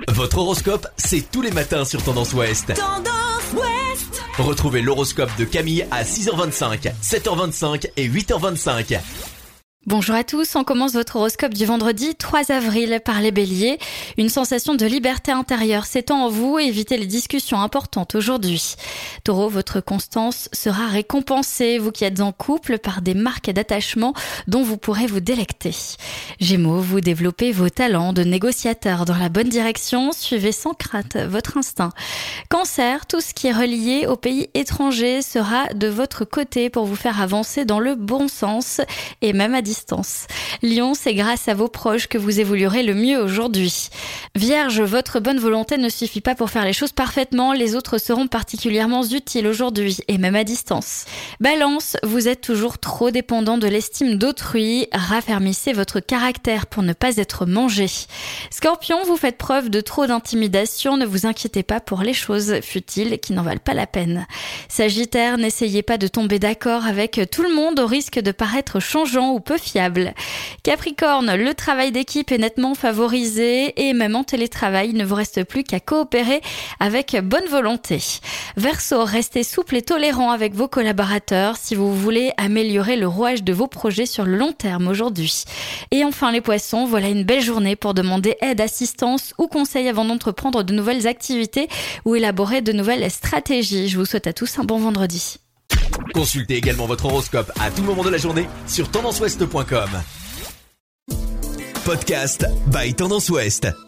Votre horoscope, c'est tous les matins sur Tendance Ouest. Tendance Ouest. Retrouvez l'horoscope de Camille à 6h25, 7h25 et 8h25. Bonjour à tous, on commence votre horoscope du vendredi 3 avril par les béliers. Une sensation de liberté intérieure s'étend en vous et évitez les discussions importantes aujourd'hui. Taureau, votre constance sera récompensée, vous qui êtes en couple, par des marques d'attachement dont vous pourrez vous délecter. Gémeaux, vous développez vos talents de négociateur dans la bonne direction, suivez sans crainte votre instinct. Cancer, tout ce qui est relié au pays étranger sera de votre côté pour vous faire avancer dans le bon sens et même à distance. Lion, c'est grâce à vos proches que vous évoluerez le mieux aujourd'hui. Vierge, votre bonne volonté ne suffit pas pour faire les choses parfaitement, les autres seront particulièrement utiles aujourd'hui et même à distance. Balance, vous êtes toujours trop dépendant de l'estime d'autrui, raffermissez votre caractère pour ne pas être mangé. Scorpion, vous faites preuve de trop d'intimidation, ne vous inquiétez pas pour les choses futiles qui n'en valent pas la peine. Sagittaire, n'essayez pas de tomber d'accord avec tout le monde au risque de paraître changeant ou peu fiable. Capricorne, le travail d'équipe est nettement favorisé et même en télétravail, il ne vous reste plus qu'à coopérer avec bonne volonté. Verseau, restez souple et tolérant avec vos collaborateurs si vous voulez améliorer le rouage de vos projets sur le long terme aujourd'hui. Et enfin les poissons, voilà une belle journée pour demander aide, assistance ou conseil avant d'entreprendre de nouvelles activités ou élaborer de nouvelles stratégies. Je vous souhaite à tous un bon vendredi. Consultez également votre horoscope à tout moment de la journée sur tendanceouest.com. Podcast by Tendance Ouest.